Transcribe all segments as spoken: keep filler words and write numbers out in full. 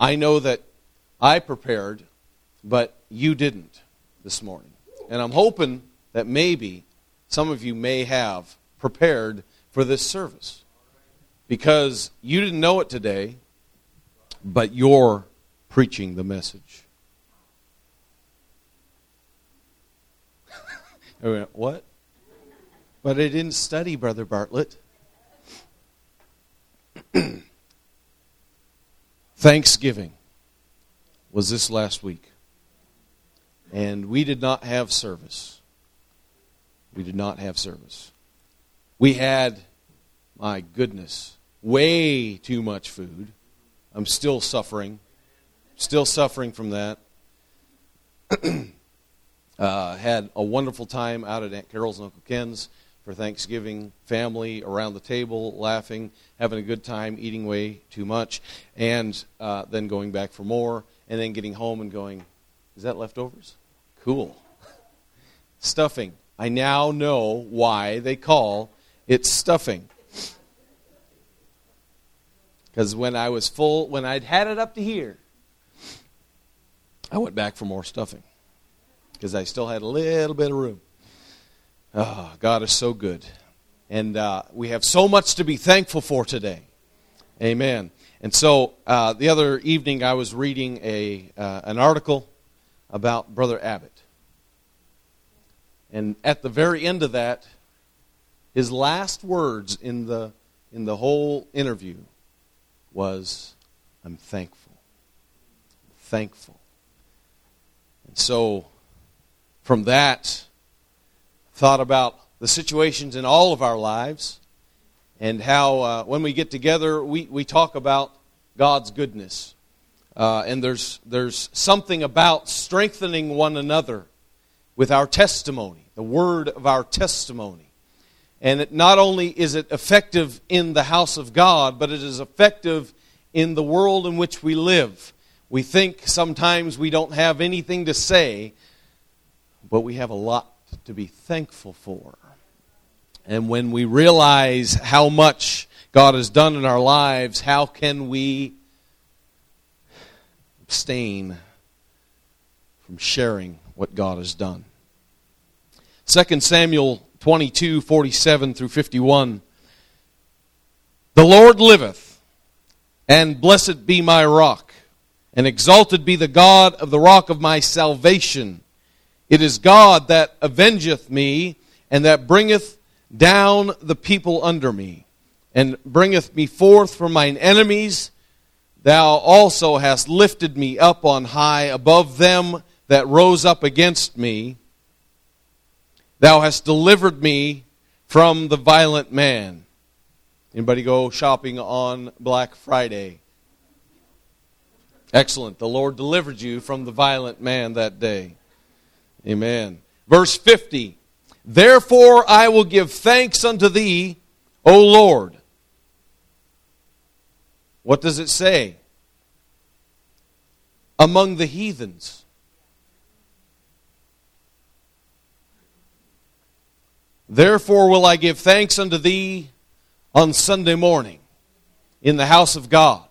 I know that I prepared, but you didn't this morning. And I'm hoping that maybe some of you may have prepared for this service. Because you didn't know it today, but you're preaching the message. I went, what? But I didn't study, Brother Bartlett. Thanksgiving was this last week. And we did not have service. We did not have service. We had, my goodness, way too much food. I'm still suffering. Still suffering from that. uh, had a wonderful time out at Aunt Carol's and Uncle Ken's for Thanksgiving. Family around the table, laughing, having a good time, eating way too much, and uh, then going back for more, and then getting home and going, is that leftovers? Cool. Stuffing. I now know why they call it stuffing. Because when I was full, when I'd had it up to here, I went back for more stuffing. Because I still had a little bit of room. Oh, God is so good. And uh, we have so much to be thankful for today. Amen. And so uh, the other evening I was reading a uh, an article about Brother Abbott. And at the very end of that, his last words in the in the whole interview was, I'm thankful. Thankful. And so, from that, thought about the situations in all of our lives and how uh, when we get together, we, we talk about God's goodness. Uh, and there's there's something about strengthening one another with our testimony, the word of our testimony. And it, not only is it effective in the house of God, but it is effective in the world in which we live. We think sometimes we don't have anything to say, but we have a lot to be thankful for. And when we realize how much God has done in our lives, how can we abstain from sharing what God has done? Second Samuel twenty-two, forty-seven through fifty-one. The Lord liveth, and blessed be my rock, and exalted be the God of the rock of my salvation. It is God that avengeth me, and that bringeth down the people under me, and bringeth me forth from mine enemies. Thou also hast lifted me up on high above them that rose up against me. Thou hast delivered me from the violent man. Anybody go shopping on Black Friday? Excellent. The Lord delivered you from the violent man that day. Amen. Verse fifty. Therefore I will give thanks unto thee, O Lord. What does it say? Among the heathens. Therefore will I give thanks unto thee on Sunday morning in the house of God.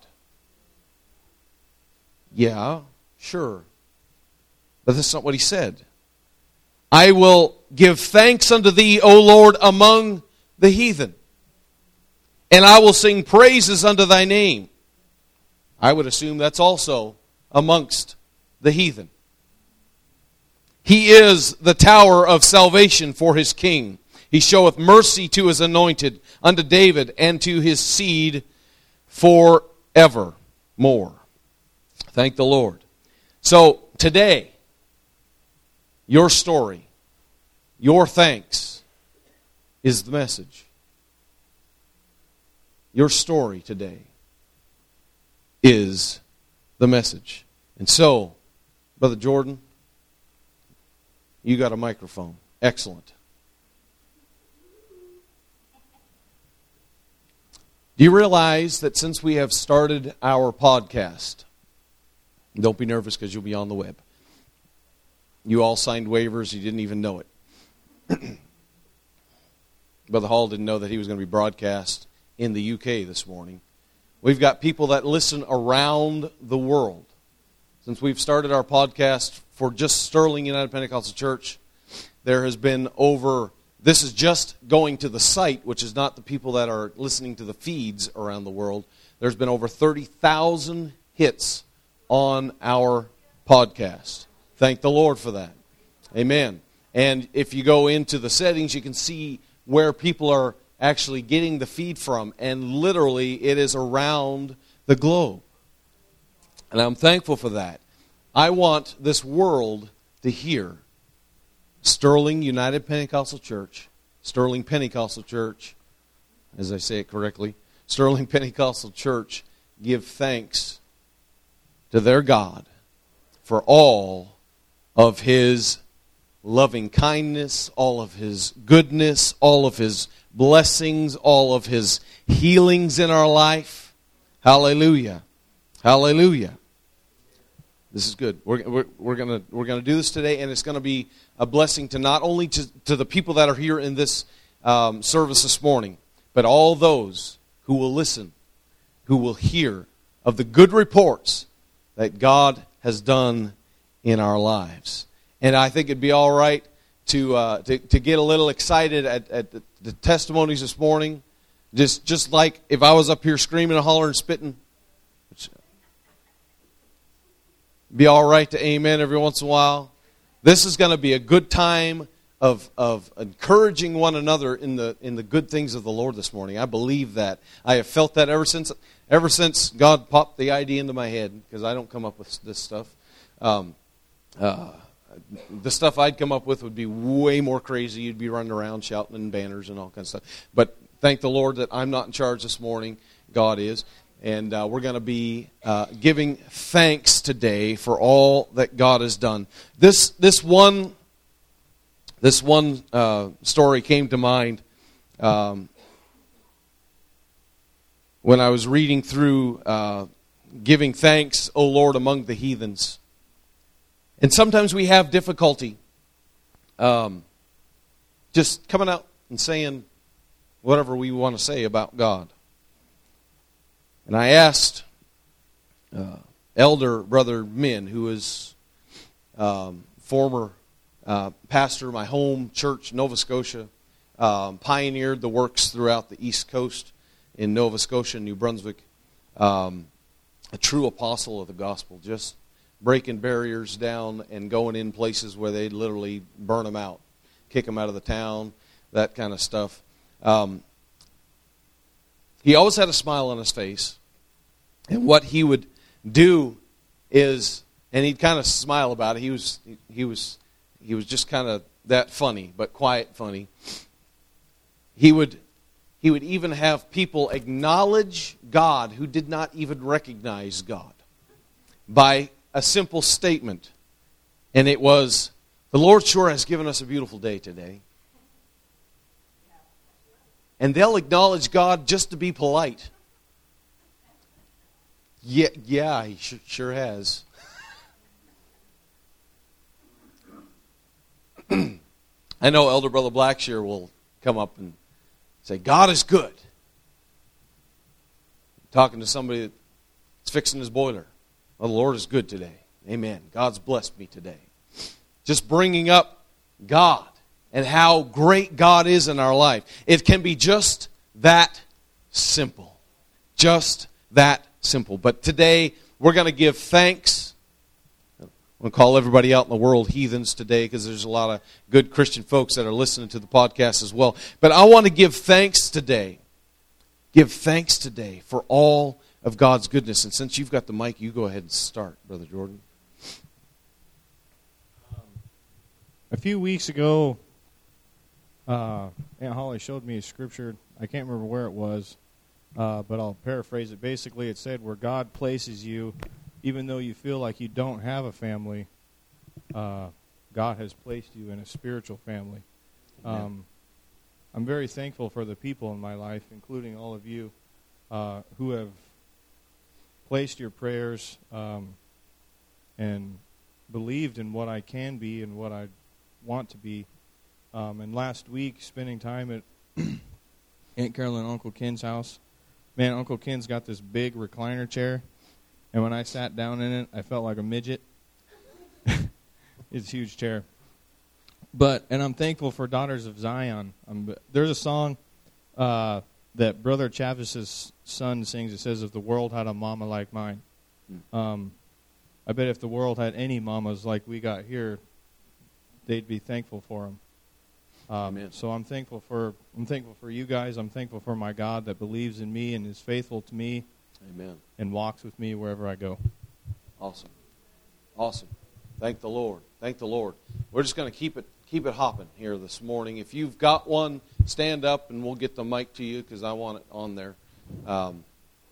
Yeah, sure. But that's not what he said. I will give thanks unto thee, O Lord, among the heathen. And I will sing praises unto thy name. I would assume that's also amongst the heathen. He is the tower of salvation for his king. He showeth mercy to his anointed, unto David, and to his seed forevermore. Thank the Lord. So, today, your story, your thanks, is the message. Your story today is the message. And so, Brother Jordan, you got a microphone. Excellent. Do you realize that since we have started our podcast, don't be nervous because you'll be on the web. You all signed waivers, you didn't even know it. Brother Hall didn't know that he was going to be broadcast in the U K this morning We've got people that listen around the world. Since we've started our podcast for just Sterling United Pentecostal Church, there has been over, this is just going to the site, which is not the people that are listening to the feeds around the world. There's been over thirty thousand hits on our podcast. Thank the Lord for that. Amen. And if you go into the settings, you can see where people are actually getting the feed from. And literally, it is around the globe. And I'm thankful for that. I want this world to hear Sterling United Pentecostal Church, Sterling Pentecostal Church, as I say it correctly, Sterling Pentecostal Church give thanks to their God for all of His loving kindness, all of His goodness, all of His blessings, all of His healings in our life. Hallelujah. Hallelujah. This is good. We're, we're, we're going we're gonna do this today, and it's going to be a blessing to not only to, to the people that are here in this um, service this morning, but all those who will listen, who will hear of the good reports that God has done in our lives. And I think it'd be all right to uh, to, to get a little excited at, at the, the testimonies this morning. Just just like if I was up here screaming and hollering and spitting, be all right to amen every once in a while. This is going to be a good time of of encouraging one another in the in the good things of the Lord this morning. I believe that. I have felt that ever since ever since God popped the idea into my head, because I don't come up with this stuff. Um, uh, the stuff I'd come up with would be way more crazy. You'd be running around shouting and banners and all kinds of stuff. But thank the Lord that I'm not in charge this morning. God is. And uh, we're going to be uh, giving thanks today for all that God has done. This this one this one uh, story came to mind um, when I was reading through uh, giving thanks, O Lord, among the heathens. And sometimes we have difficulty um, just coming out and saying whatever we want to say about God. And I asked uh, Elder Brother Min, who is um, former uh, pastor of my home church, Nova Scotia, um, pioneered the works throughout the East Coast in Nova Scotia and New Brunswick, um, a true apostle of the gospel, just breaking barriers down and going in places where they'd literally burn them out, kick them out of the town, that kind of stuff. Um, He always had a smile on his face. And what he would do is, and he'd kind of smile about it. He was he was he was just kind of that funny, but quiet funny. He would he would even have people acknowledge God who did not even recognize God by a simple statement. And it was, "The Lord sure has given us a beautiful day today." And they'll acknowledge God just to be polite. Yeah, yeah, he sure, sure has. I know Elder Brother Blackshear will come up and say, "God is good." Talking to somebody that's fixing his boiler. "Well, the Lord is good today. Amen. God's blessed me today." Just bringing up God and how great God is in our life. It can be just that simple. Just that simple. But today, we're going to give thanks. I'm going to call everybody out in the world heathens today, because there's a lot of good Christian folks that are listening to the podcast as well. But I want to give thanks today. Give thanks today for all of God's goodness. And since you've got the mic, you go ahead and start, Brother Jordan. Um, a few weeks ago, Uh, Aunt Holly showed me a scripture. I can't remember where it was, uh, but I'll paraphrase it. Basically, it said, where God places you, even though you feel like you don't have a family, uh, God has placed you in a spiritual family. Um, I'm very thankful for the people in my life, including all of you, uh, who have placed your prayers um, and believed in what I can be and what I want to be. Um, and last week, spending time at Aunt Carolyn and Uncle Ken's house, man, Uncle Ken's got this big recliner chair, and when I sat down in it, I felt like a midget. It's a huge chair. But, and I'm thankful for Daughters of Zion. Um, there's a song uh, that Brother Chavis's son sings. It says, if the world had a mama like mine. Um, I bet if the world had any mamas like we got here, they'd be thankful for them. Um, so I'm thankful for I'm thankful for you guys. I'm thankful for my God that believes in me and is faithful to me. Amen. And walks with me wherever I go. Awesome. Awesome. Thank the Lord. Thank the Lord. We're just going to keep it keep it hopping here this morning. If you've got one, stand up and we'll get the mic to you because I want it on there. Um,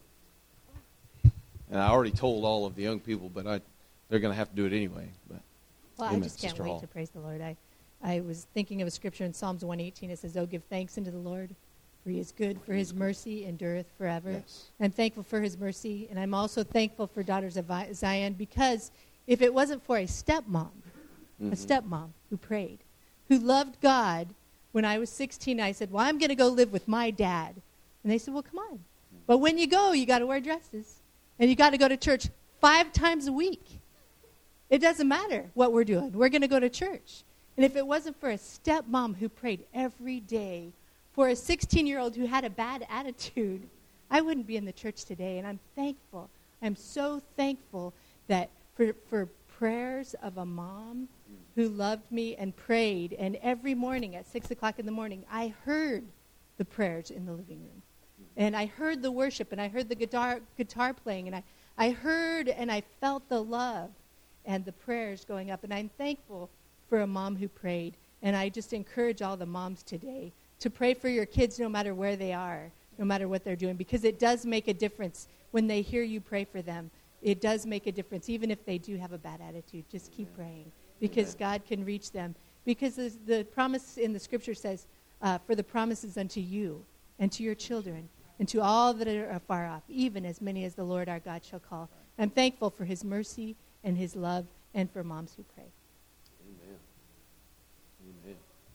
and I already told all of the young people, but I they're going to have to do it anyway. But well, amen, I just can't Sister wait Hall. to praise the Lord. I, I was thinking of a scripture in Psalms one eighteen. It says, "Oh, give thanks unto the Lord, for He is good, for His mercy endureth forever." Yes. I'm thankful for His mercy, and I'm also thankful for Daughters of Zion because if it wasn't for a stepmom, Mm-hmm. a stepmom who prayed, who loved God, when I was sixteen, I said, well, I'm going to go live with my dad. And they said, well, come on. But when you go, you got to wear dresses, and you got to go to church five times a week. It doesn't matter what we're doing. We're going to go to church. And if it wasn't for a stepmom who prayed every day, for a sixteen-year-old who had a bad attitude, I wouldn't be in the church today. And I'm thankful. I'm so thankful that for, for prayers of a mom who loved me and prayed. And every morning at six o'clock in the morning, I heard the prayers in the living room. And I heard the worship, and I heard the guitar guitar playing, and I, I heard and I felt the love and the prayers going up. And I'm thankful for a mom who prayed. And I just encourage all the moms today to pray for your kids no matter where they are, no matter what they're doing, because it does make a difference when they hear you pray for them. It does make a difference, even if they do have a bad attitude. Just keep praying, because God can reach them. Because the, the promise in the Scripture says, uh, for the promises unto you and to your children and to all that are far off, even as many as the Lord our God shall call. I'm thankful for His mercy and His love and for moms who pray. Amen. Amen.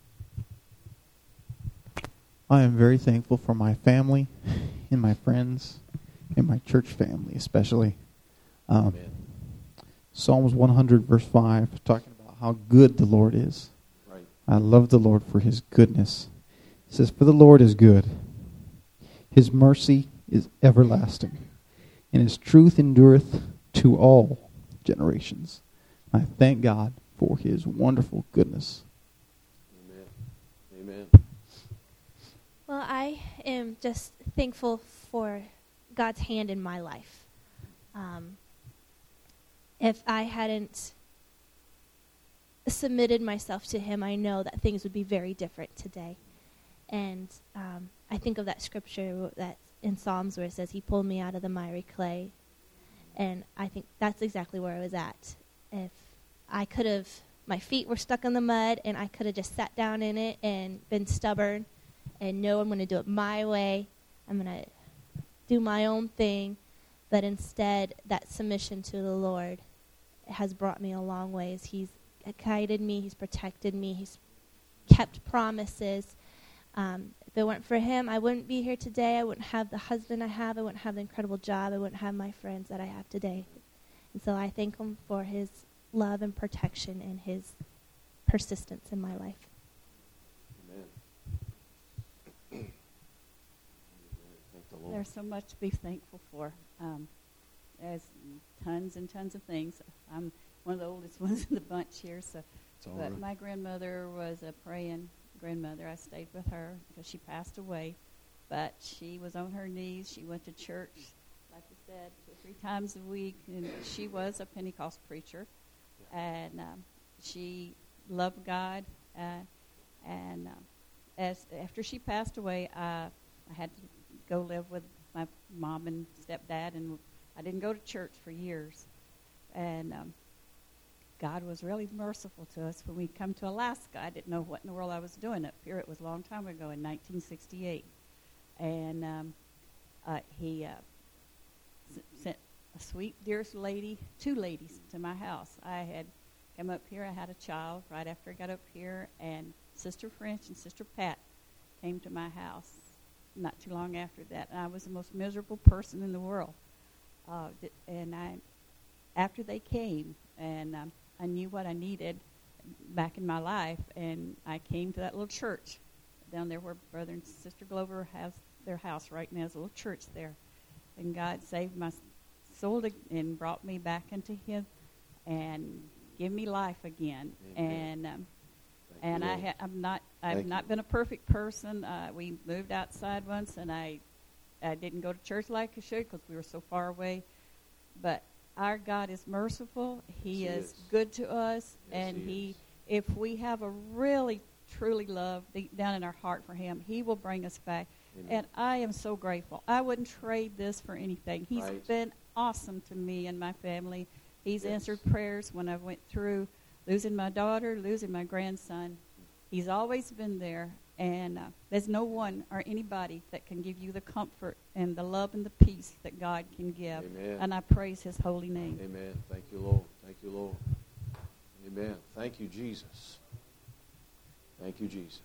I am very thankful for my family and my friends and my church family especially. Um, Amen. Psalms one hundred verse five, talking about how good the Lord is. Right. I love the Lord for His goodness. It says, for the Lord is good. His mercy is everlasting, and His truth endureth to all generations. I thank God for His wonderful goodness. Amen. Amen. Well, I am just thankful for God's hand in my life. Um, if I hadn't submitted myself to Him, I know that things would be very different today. And um, I think of that scripture that in Psalms where it says, He pulled me out of the miry clay. And I think that's exactly where I was at. If I could have, my feet were stuck in the mud, and I could have just sat down in it and been stubborn and no, I'm going to do it my way. I'm going to do my own thing. But instead, that submission to the Lord has brought me a long ways. He's guided me. He's protected me. He's kept promises. Um, if it weren't for Him, I wouldn't be here today. I wouldn't have the husband I have. I wouldn't have the incredible job. I wouldn't have my friends that I have today. And so I thank Him for His love and protection and His persistence in my life. Amen. Thank the Lord. There's so much to be thankful for. Um, there's tons and tons of things. I'm one of the oldest ones in the bunch here, so. It's all But right. my grandmother was a praying grandmother. I stayed with her because she passed away. But she was on her knees. She went to church, like you said, two or three times a week. And she was a Pentecost preacher. And um, she loved God. Uh, and uh, as after she passed away, I, I had to go live with my mom and stepdad. And I didn't go to church for years. And um, God was really merciful to us when we come to Alaska. I didn't know what in the world I was doing up here. It was a long time ago in nineteen sixty-eight. And um, uh, he uh, s- sent a sweet, dearest lady, two ladies, to my house. I had come up here. I had a child right after I got up here, and Sister French and Sister Pat came to my house. not too long after that. And I was the most miserable person in the world. Uh, th- and I, after they came, and um, I knew what I needed back in my life, and I came to that little church down there where Brother and Sister Glover has their house right now. There's a little church there. And God saved my soul to, and brought me back into His and give me life again. Amen. And um, Thank and you, I Lord. ha- I'm not I've Thank not you. been a perfect person. Uh, we moved outside once, and I I didn't go to church like I should because we were so far away. But our God is merciful. He Yes, He is, is. good to us, Yes, and He He, is. if we have a really truly love deep down in our heart for Him, He will bring us back. Amen. And I am so grateful. I wouldn't trade this for anything. He's Right. been awesome to me and my family. He's Yes. answered prayers when I went through losing my daughter, losing my grandson. He's always been there. And uh, there's no one or anybody that can give you the comfort and the love and the peace that God can give. Amen. And I praise His holy name. Amen. Thank you, Lord. Thank you, Lord. Amen. Thank you, Jesus. Thank you, Jesus.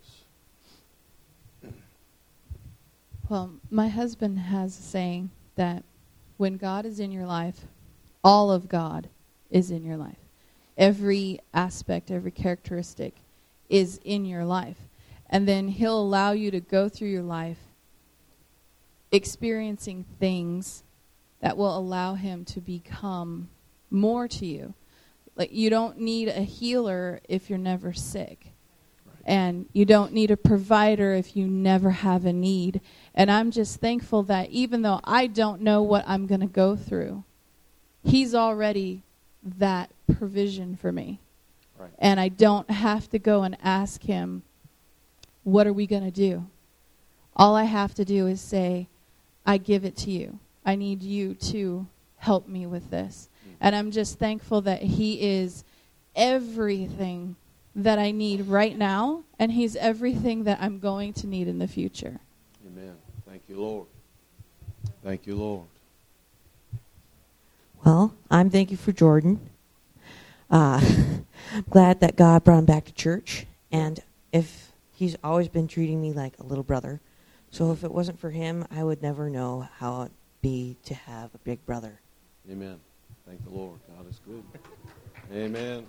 Well, my husband has a saying that when God is in your life, all of God is in your life. Every aspect, every characteristic is in your life. And then He'll allow you to go through your life experiencing things that will allow Him to become more to you. Like, you don't need a healer if you're never sick. And you don't need a provider if you never have a need. And I'm just thankful that even though I don't know what I'm going to go through, He's already that provision for me. Right. And I don't have to go and ask Him, what are we going to do? All I have to do is say, I give it to you. I need you to help me with this. Mm. And I'm just thankful that He is everything that I need right now, and He's everything that I'm going to need in the future. Amen. Thank you, Lord. Thank you, Lord. Well, I'm thankful for Jordan. Uh, I'm glad that God brought him back to church. And if he's always been treating me like a little brother. So if it wasn't for him, I would never know how it'd be to have a big brother. Amen. Thank the Lord. God is good. Amen.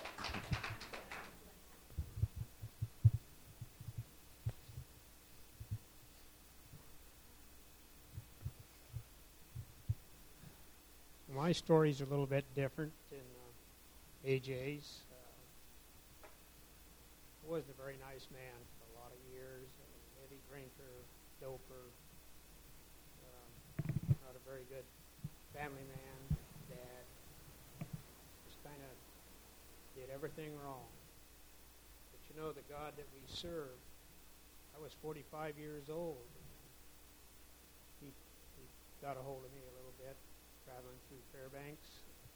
My story's a little bit different than uh, A J's. Uh, I wasn't a very nice man for a lot of years. A heavy drinker, doper. Um, not a very good family man, dad. Just kind of did everything wrong. But you know, the God that we serve, I was forty-five years old. He, he got a hold of me a little bit, traveling through Fairbanks.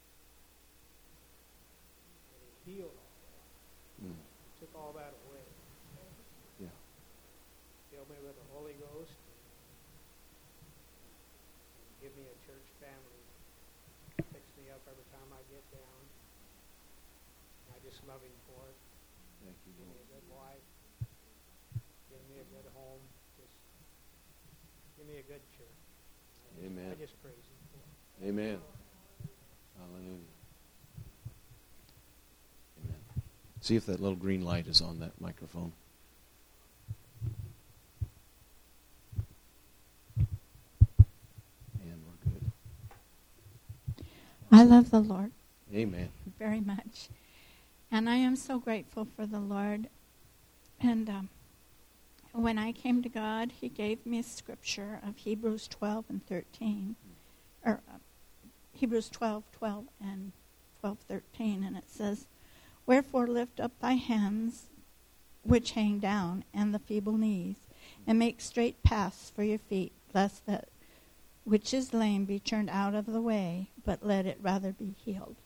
And He healed all that. Mm. Took all that away. Yeah. Filled me with the Holy Ghost. And give me a church family. Picks me up every time I get down. I just love Him for it. Thank you, Give me Lord. a good wife. Give me a good home. Just give me a good church. I, Amen. I just praise Him for it. Amen. Hallelujah. Amen. See if that little green light is on that microphone. And we're good. I love the Lord Amen. very much. And I am so grateful for the Lord. And um, when I came to God, He gave me a scripture of Hebrews twelve and thirteen. Or uh, Hebrews twelve, twelve and twelve, thirteen. And it says, Wherefore lift up thy hands which hang down, and the feeble knees, and make straight paths for your feet, lest that which is lame be turned out of the way, but let it rather be healed.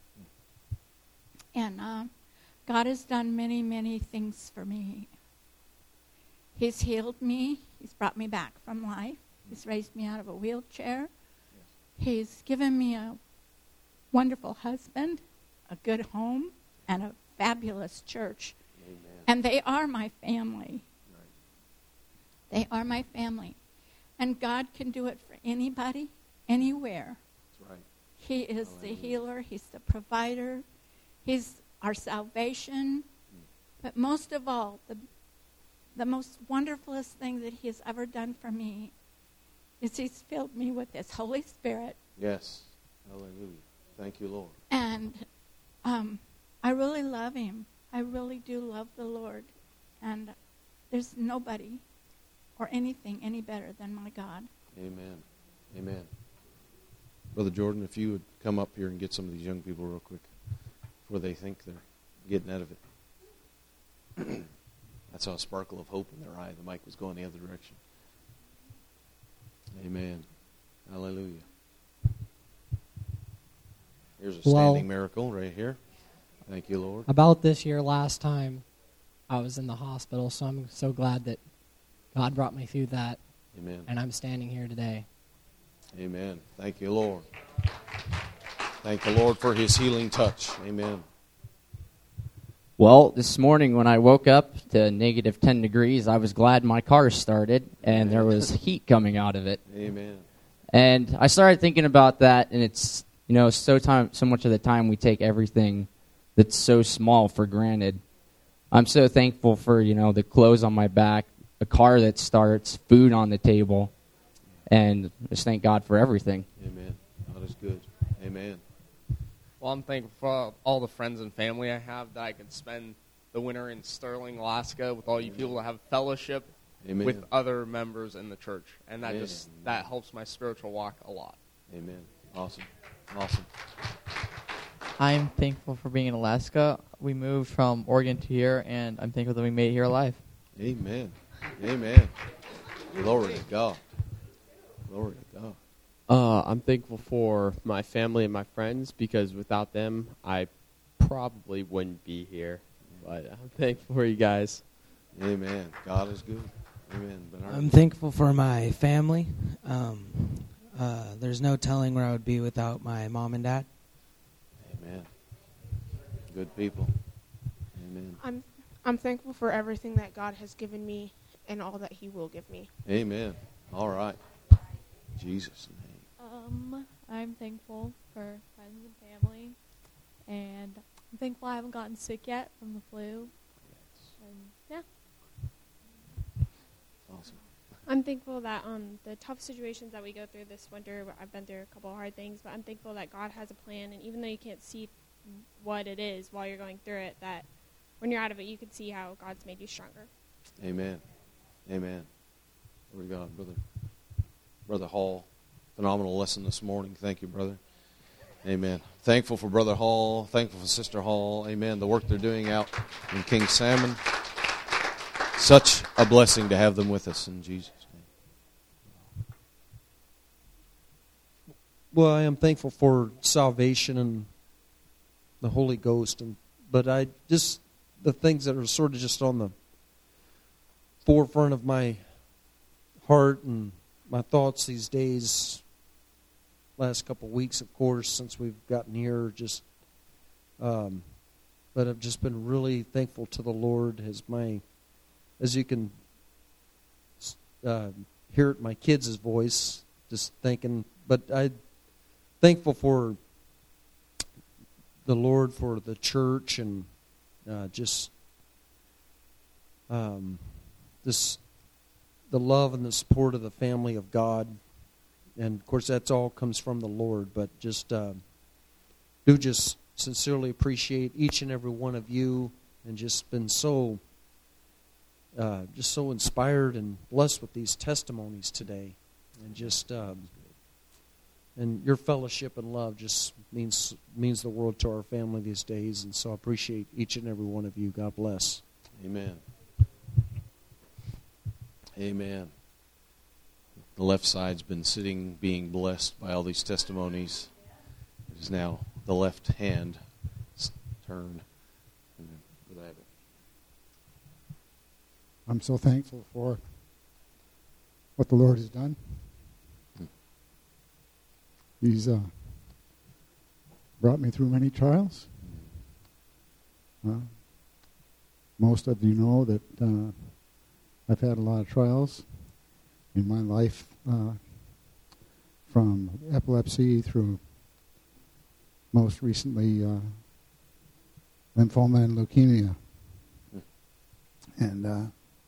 And uh, God has done many, many things for me. He's healed me. He's brought me back from life. He's raised me out of a wheelchair. He's given me a wonderful husband, a good home, and a fabulous church. Amen. And they are my family. Right. They are my family. And God can do it for anybody, anywhere. That's right. He is Hallelujah. the healer. He's the provider. He's our salvation. But most of all, the, the most wonderfulest thing that he has ever done for me is he's filled me with his Holy Spirit. Yes. Hallelujah. Thank you, Lord. And um, I really love him. I really do love the Lord. And there's nobody or anything any better than my God. Amen. Amen. Brother Jordan, if you would come up here and get some of these young people real quick before they think they're getting out of it. I saw a sparkle of hope in their eye. The mic was going the other direction. Amen. Hallelujah. Here's a standing Well, miracle right here. Thank you, Lord. About this year last time, I was in the hospital, so I'm so glad that God brought me through that. Amen. And I'm standing here today. Amen. Thank you, Lord. Thank the Lord for his healing touch. Amen. Well, this morning when I woke up to negative ten degrees, I was glad my car started and there was heat coming out of it. Amen. And I started thinking about that, and it's, you know, so time, so much of the time we take everything that's so small for granted. I'm so thankful for, you know, the clothes on my back, a car that starts, food on the table, and just thank God for everything. Amen. God is good. Amen. Well, I'm thankful for all the friends and family I have that I can spend the winter in Sterling, Alaska with all you people that have fellowship Amen. with other members in the church. And that Amen. just that helps my spiritual walk a lot. Amen. Awesome. Awesome. I'm thankful for being in Alaska. We moved from Oregon to here, and I'm thankful that we made it here alive. Amen. Amen. Glory to God. Glory to God. Uh, I'm thankful for my family and my friends, because without them, I probably wouldn't be here. But I'm thankful for you guys. Amen. God is good. Amen. Bernard. I'm thankful for my family. Um, uh, there's no telling where I would be without my mom and dad. Amen. Good people. Amen. I'm I'm thankful for everything that God has given me and all that he will give me. Amen. All right. Jesus' name. Um, I'm thankful for friends and family, and I'm thankful I haven't gotten sick yet from the flu. And yeah. Awesome. I'm thankful that um, the tough situations that we go through this winter, I've been through a couple of hard things, but I'm thankful that God has a plan, and even though you can't see what it is while you're going through it, that when you're out of it, you can see how God's made you stronger. Amen. Amen. Glory to God, brother. Brother Hall, phenomenal lesson this morning. Thank you, brother. Amen. Thankful for Brother Hall. Thankful for Sister Hall. Amen. The work they're doing out in King Salmon. Such a blessing to have them with us in Jesus' name. Well, I am thankful for salvation and the Holy Ghost, and but I just the things that are sort of just on the forefront of my heart and my thoughts these days, last couple of weeks, of course, since we've gotten here, just um, but I've just been really thankful to the Lord as my, as you can uh, hear it, my kids' voice, just thinking, but I'm thankful for the Lord, for the church, and uh, just um, this the love and the support of the family of God. And, of course, that's all comes from the Lord. But just uh, do just sincerely appreciate each and every one of you, and just been so uh, just so inspired and blessed with these testimonies today. And just um, and your fellowship and love just means means the world to our family these days. And so I appreciate each and every one of you. God bless. Amen. Amen. The left side's been sitting, being blessed by all these testimonies. It is now the left hand turn. I'm so thankful for what the Lord has done. He's uh, brought me through many trials. Uh, most of you know that uh, I've had a lot of trials in my life, uh, from epilepsy through most recently uh, lymphoma and leukemia. And uh,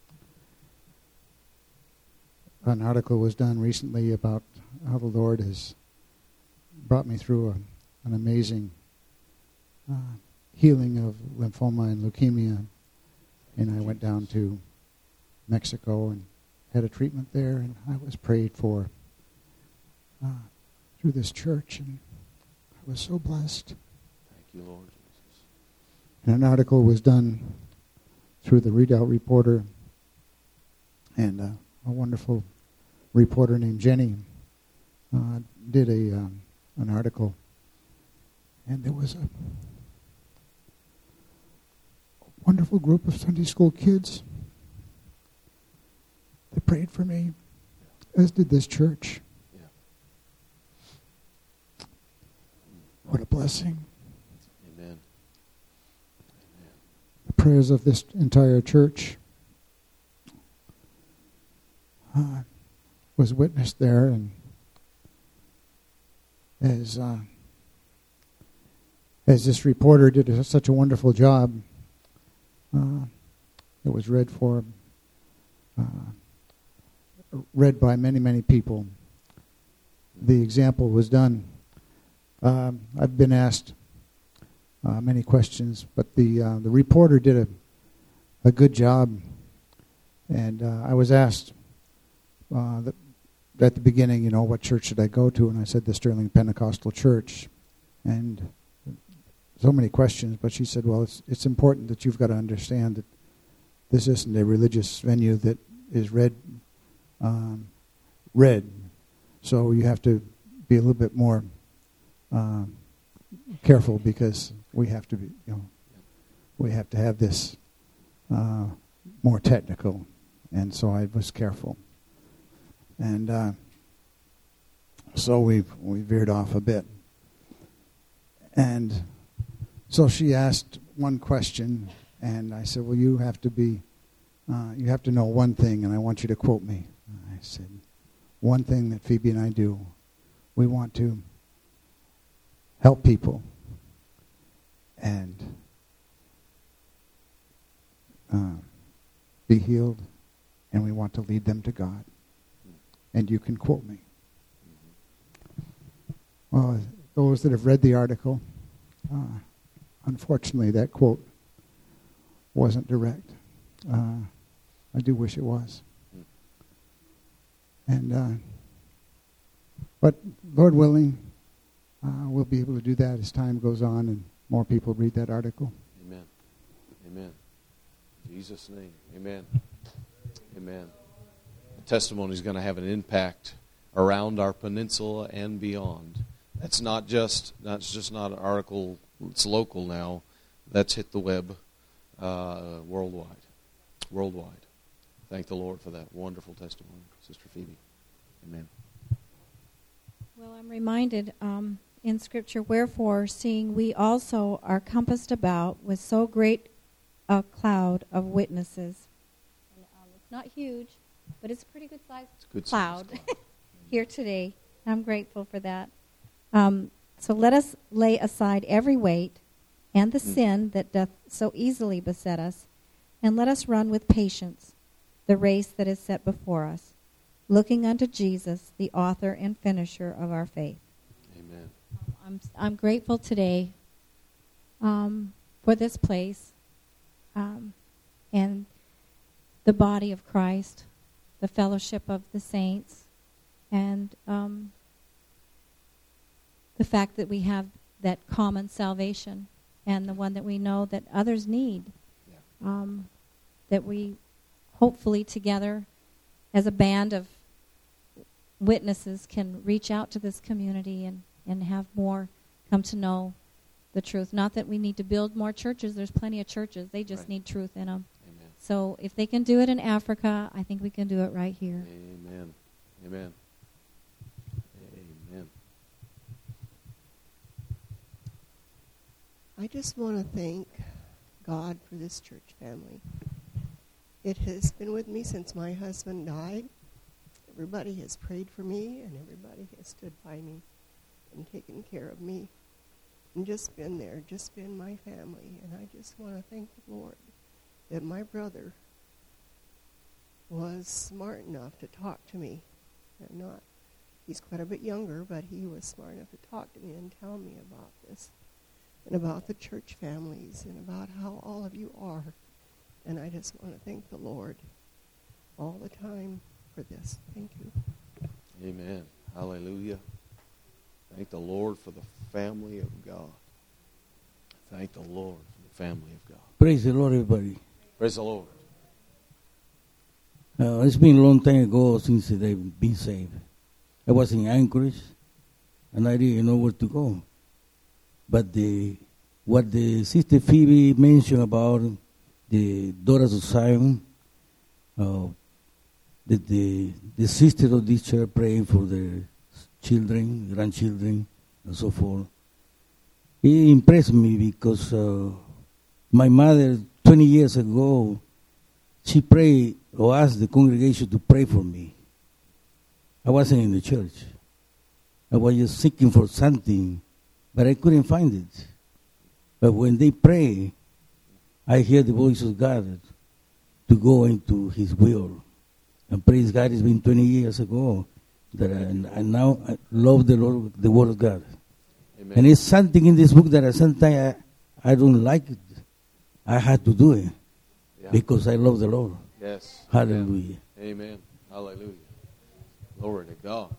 an article was done recently about how the Lord has brought me through a, an amazing uh, healing of lymphoma and leukemia. And I went down to Mexico and had a treatment there, and I was prayed for uh, through this church, and I was so blessed. Thank you, Lord Jesus. And an article was done through the Redoubt Reporter, and uh, a wonderful reporter named Jenny uh, did a um, an article, and there was a wonderful group of Sunday school kids that prayed for me, as did this church. Yeah. What a blessing. Amen. The prayers of this entire church uh, was witnessed there, and as uh, as this reporter did a, such a wonderful job, uh, it was read for, uh, read by many, many people. The example was done. Um, I've been asked uh, many questions, but the uh, the reporter did a a good job, and uh, I was asked uh, that at the beginning, you know, what church should I go to, and I said the Sterling Pentecostal Church, and so many questions, but she said, well, it's it's important that you've got to understand that this isn't a religious venue that is read um, read, so you have to be a little bit more uh, careful, because we have to be, you know, we have to have this uh, more technical, and so I was careful, and uh, so we we veered off a bit, and so she asked one question, and I said, well, you have to be, uh, you have to know one thing, and I want you to quote me. I said, one thing that Phoebe and I do, we want to help people and uh, be healed, and we want to lead them to God. And you can quote me. Well, those that have read the article, uh, unfortunately, that quote wasn't direct. Uh, I do wish it was. And uh, but Lord willing, uh, we'll be able to do that as time goes on and more people read that article. Amen. Amen. In Jesus' name. Amen. Amen. The testimony is going to have an impact around our peninsula and beyond. That's not just that's just not an article. It's local now. That's hit the web uh, worldwide. Worldwide. Thank the Lord for that wonderful testimony, Sister Phoebe. Amen. Well, I'm reminded um, in Scripture, wherefore, seeing we also are compassed about with so great a cloud of witnesses. And, um, it's not huge, but it's a pretty good sized good cloud, size cloud. here today. I'm grateful for that. Um, so let us lay aside every weight and the mm. sin that doth so easily beset us, and let us run with patience the race that is set before us, looking unto Jesus, the author and finisher of our faith. Amen. Um, I'm I'm grateful today um, for this place um, and the body of Christ, the fellowship of the saints, and um, the fact that we have that common salvation and the one that we know that others need, yeah. um, that we hopefully together as a band of witnesses can reach out to this community and, and have more come to know the truth. Not that we need to build more churches. There's plenty of churches. They just right. need truth in them. Amen. So if they can do it in Africa, I think we can do it right here. Amen. Amen. Amen. I just want to thank God for this church family. It has been with me since my husband died. everybody has prayed for me, and everybody has stood by me and taken care of me and just been there, just been my family. And I just want to thank the Lord that my brother was smart enough to talk to me. And not, he's quite a bit younger, but he was smart enough to talk to me and tell me about this and about the church families and about how all of you are. And I just want to thank the Lord all the time for this. Thank you. Amen. Hallelujah. Thank the Lord for the family of God. Thank the Lord for the family of God. Praise the Lord, everybody. Praise the Lord. Uh, it's been a long time ago since they've been saved. I was in Anchorage, and I didn't know where to go. But the what the Sister Phoebe mentioned about the daughters of Zion, uh, that the the sisters of this church praying for their children, grandchildren, and so forth. It impressed me because uh, my mother, twenty years ago, she prayed or asked the congregation to pray for me. I wasn't in the church. I was just seeking for something, but I couldn't find it. But when they pray, I hear the voice of God to go into His will. And praise God, it's been twenty years ago that I, I now I love the Lord, the Word of God. Amen. And it's something in this book that I, sometimes I, I don't like it. I had to do it yeah. because I love the Lord. Yes. Hallelujah. Amen. Amen. Hallelujah. Glory to God.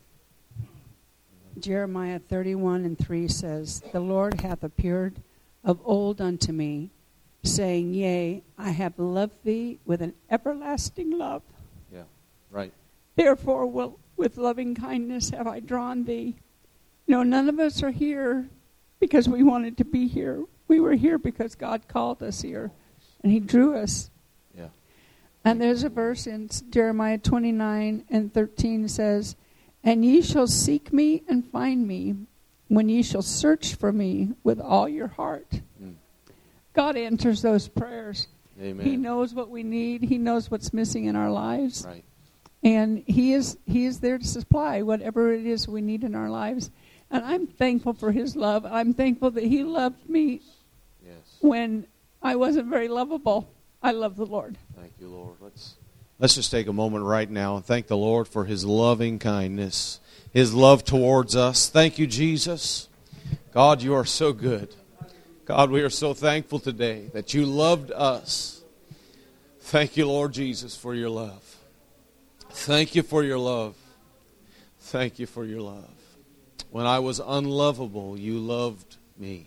Jeremiah thirty-one and three says, The Lord hath appeared of old unto me, saying, Yea, I have loved thee with an everlasting love. Yeah, right. Therefore will, with loving kindness have I drawn thee. You know, none of us are here because we wanted to be here. We were here because God called us here, and He drew us. Yeah. And there's a verse in Jeremiah twenty-nine and thirteen says, And ye shall seek me and find me, when ye shall search for me with all your heart. Mm. God answers those prayers. Amen. He knows what we need. He knows what's missing in our lives. Right. And He is He is there to supply whatever it is we need in our lives. And I'm thankful for His love. I'm thankful that He loved me yes. when I wasn't very lovable. I love the Lord. Thank you, Lord. Let's let's just take a moment right now and thank the Lord for His loving kindness, His love towards us. Thank you, Jesus. God, you are so good. God, we are so thankful today that you loved us. Thank you, Lord Jesus, for your love. Thank you for your love. Thank you for your love. When I was unlovable, you loved me.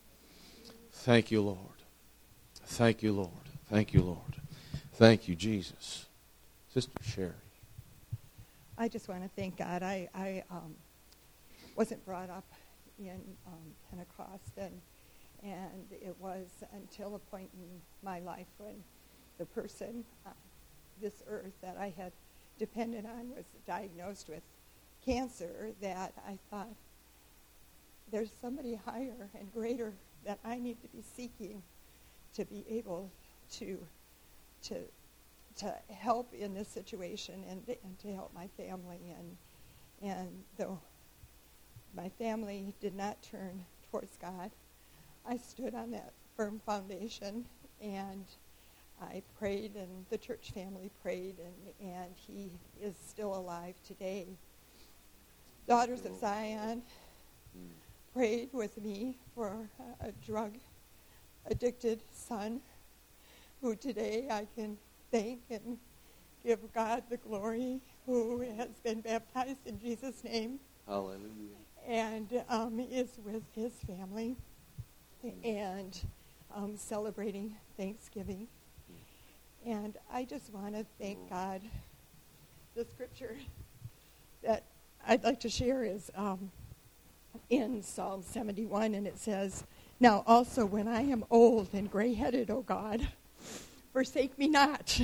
Thank you, Lord. Thank you, Lord. Thank you, Lord. Thank you, Jesus. Sister Sherry. I just want to thank God. I, I um, wasn't brought up in um, Pentecost, and and it was until a point in my life when the person, uh, this earth that I had depended on, was diagnosed with cancer, that I thought, there's somebody higher and greater that I need to be seeking to be able to to to help in this situation and, and to help my family. And and though my family did not turn towards God, I stood on that firm foundation, and I prayed, and the church family prayed, and, and He is still alive today. Daughters of Zion prayed with me for a drug-addicted son who today I can thank and give God the glory, who has been baptized in Jesus' name. Hallelujah. And um, is with his family and um, celebrating Thanksgiving. And I just want to thank God. The scripture that I'd like to share is um, in Psalm seventy-one, and it says, Now also when I am old and gray-headed, O God, forsake me not,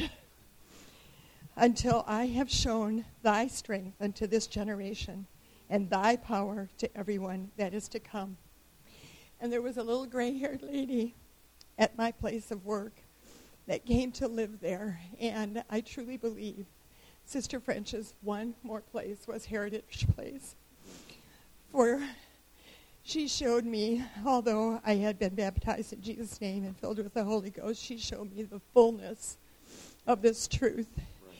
until I have shown thy strength unto this generation, and thy power to everyone that is to come. And there was a little gray-haired lady at my place of work that came to live there, and I truly believe Sister French's one more place was Heritage Place. For she showed me, although I had been baptized in Jesus' name and filled with the Holy Ghost, she showed me the fullness of this truth.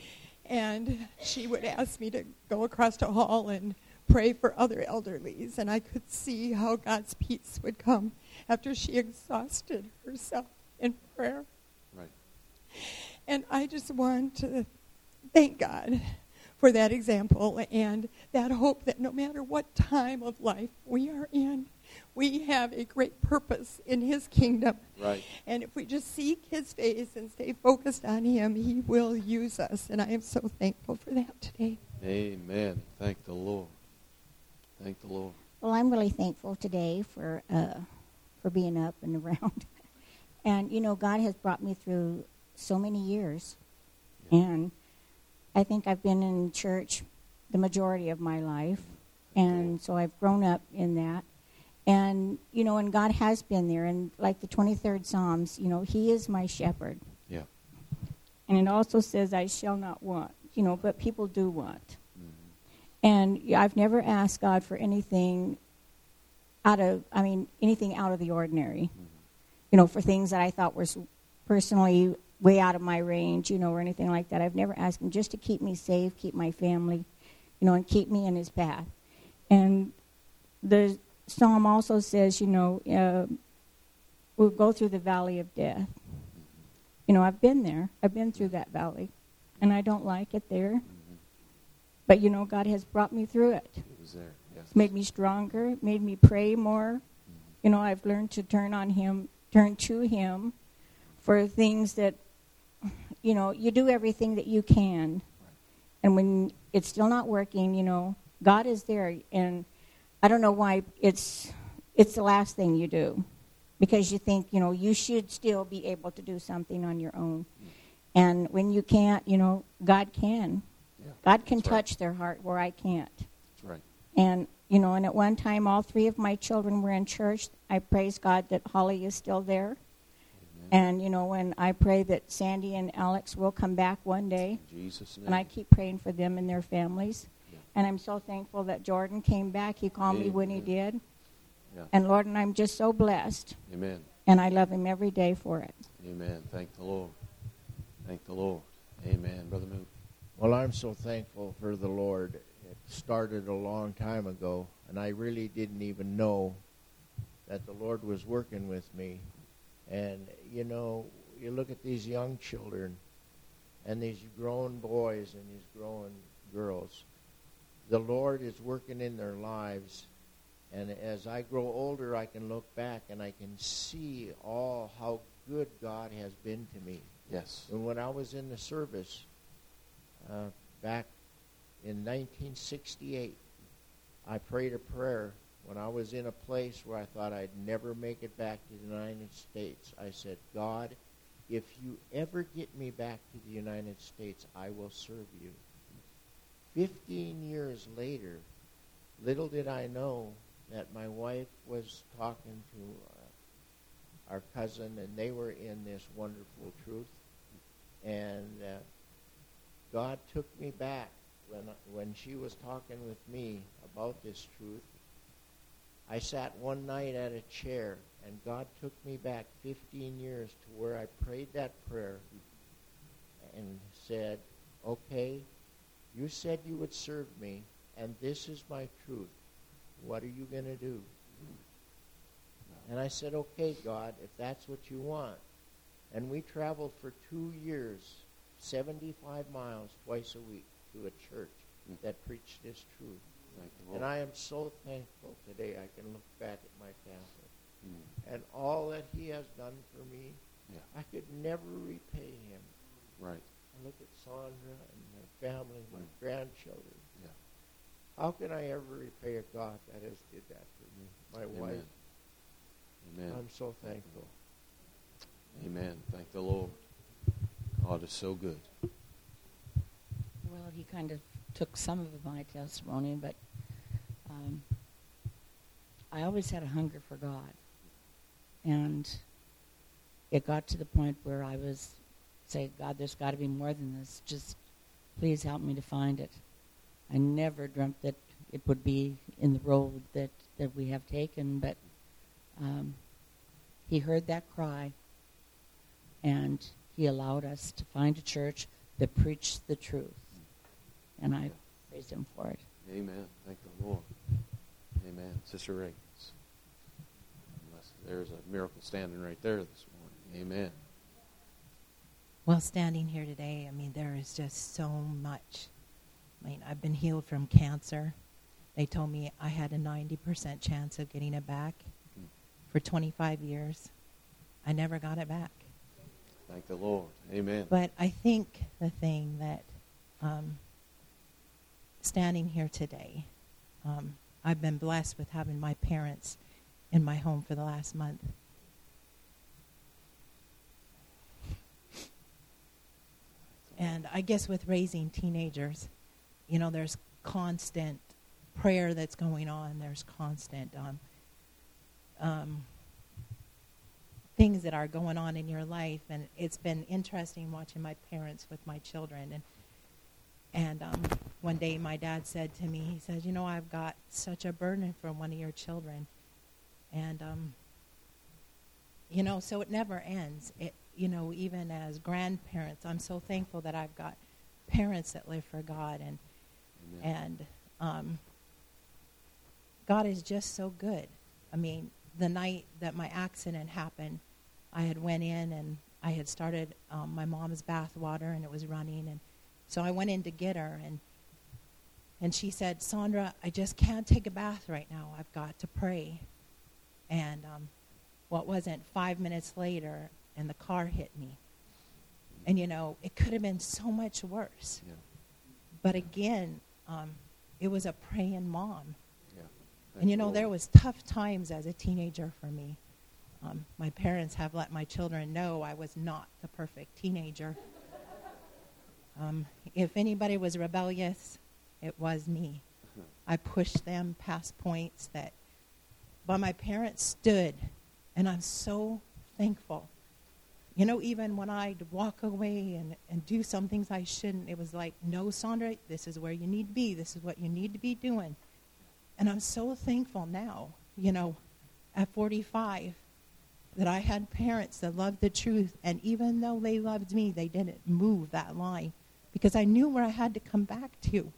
And she would ask me to go across the hall and pray for other elderlies, and I could see how God's peace would come after she exhausted herself in prayer. Right. And I just want to thank God for that example and that hope that no matter what time of life we are in, we have a great purpose in his kingdom. Right. And if we just seek his face and stay focused on him, he will use us. And I am so thankful for that today. Amen. Thank the Lord. Thank the Lord. Well, I'm really thankful today for uh, for being up and around. And, you know, God has brought me through so many years. Yeah. And I think I've been in church the majority of my life. And so I've grown up in that. And, you know, and God has been there. And like the twenty-third Psalms, you know, he is my shepherd. Yeah. And it also says, I shall not want, you know, but people do want. Mm-hmm. And I've never asked God for anything out of, I mean, anything out of the ordinary, mm-hmm. you know, for things that I thought were personally way out of my range, you know, or anything like that. I've never asked him just to keep me safe, keep my family, you know, and keep me in his path. And the Psalm also says, you know, uh, we'll go through the valley of death. You know, I've been there. I've been through that valley. And I don't like it there. Mm-hmm. But, you know, God has brought me through it. It was there, yes. It's made me stronger, made me pray more. Mm-hmm. You know, I've learned to turn on him, turn to him for things that, you know, you do everything that you can. Right. And when it's still not working, you know, God is there. And I don't know why it's it's the last thing you do, because you think, you know, you should still be able to do something on your own. Mm. And when you can't, you know, God can. Yeah, God can touch right. their heart where I can't. That's right. And, you know, and at one time all three of my children were in church. I praise God that Holly is still there. Amen. And, you know, and I pray that Sandy and Alex will come back one day. In Jesus' name. And I keep praying for them and their families. And I'm so thankful that Jordan came back. He called Amen. me when he did. Yeah. And, Lord, and I'm just so blessed. Amen. And I love him every day for it. Amen. Thank the Lord. Thank the Lord. Amen. Brother Moon. Well, I'm so thankful for the Lord. It started a long time ago, and I really didn't even know that the Lord was working with me. And, you know, you look at these young children and these grown boys and these grown girls. The Lord is working in their lives, and as I grow older, I can look back and I can see all how good God has been to me. Yes. And when I was in the service uh, back in nineteen sixty-eight, I prayed a prayer when I was in a place where I thought I'd never make it back to the United States. I said, God, if you ever get me back to the United States, I will serve you. Fifteen years later, little did I know that my wife was talking to uh, our cousin, and they were in this wonderful truth. And uh, God took me back when when she was talking with me about this truth. I sat one night at a chair, and God took me back fifteen years to where I prayed that prayer and said, okay, you said you would serve me, and this is my truth. What are you going to do? And I said, okay, God, if that's what you want. And we traveled for two years, seventy-five miles twice a week to a church mm. that preached this truth. And I am so thankful today I can look back at my family. Mm. And all that he has done for me, yeah. I could never repay him. Right. I look at Sandra and her family, my mm. grandchildren. Yeah. How can I ever repay a God that has did that for me? My Amen. wife. Amen. I'm so thankful. Amen. Thank the Lord. God is so good. Well, he kind of took some of my testimony, but um, I always had a hunger for God. And it got to the point where I was saying, God, there's got to be more than this. Just please help me to find it. I never dreamt that it would be in the road that, that we have taken, but um, he heard that cry, and he allowed us to find a church that preached the truth. And I praised him for it. Amen. Thank the Lord. Amen. Sister Ray. There's a miracle standing right there this morning. Amen. Well, standing here today, I mean, there is just so much. I mean, I've been healed from cancer. They told me I had a ninety percent chance of getting it back. Mm-hmm. For twenty-five years. I never got it back. Thank the Lord. Amen. But I think the thing that, um, standing here today, um, I've been blessed with having my parents in my home for the last month. And I guess with raising teenagers, you know, there's constant prayer that's going on. There's constant um, um, things that are going on in your life. And it's been interesting watching my parents with my children. And and um, one day my dad said to me, he says, you know, I've got such a burden for one of your children. And, um, you know, so it never ends. It, you know, even as grandparents, I'm so thankful that I've got parents that live for God. And, Amen. and um, God is just so good. I mean, the night that my accident happened, I had went in and I had started um, my mom's bath water, and it was running. And so I went in to get her, and and she said, Sandra, I just can't take a bath right now. I've got to pray. And um, what wasn't five minutes later, and the car hit me. And, you know, it could have been so much worse. Yeah. But again, um, it was a praying mom. Yeah. And, you know, there was tough times as a teenager for me. Um, my parents have let my children know I was not the perfect teenager. Um, if anybody was rebellious, it was me. I pushed them past points that, but my parents stood, and I'm so thankful. You know, even when I'd walk away and, and do some things I shouldn't, it was like, no, Sandra, this is where you need to be. This is what you need to be doing. And I'm so thankful now, you know, at forty-five, that I had parents that loved the truth. And even though they loved me, they didn't move that line, because I knew where I had to come back to.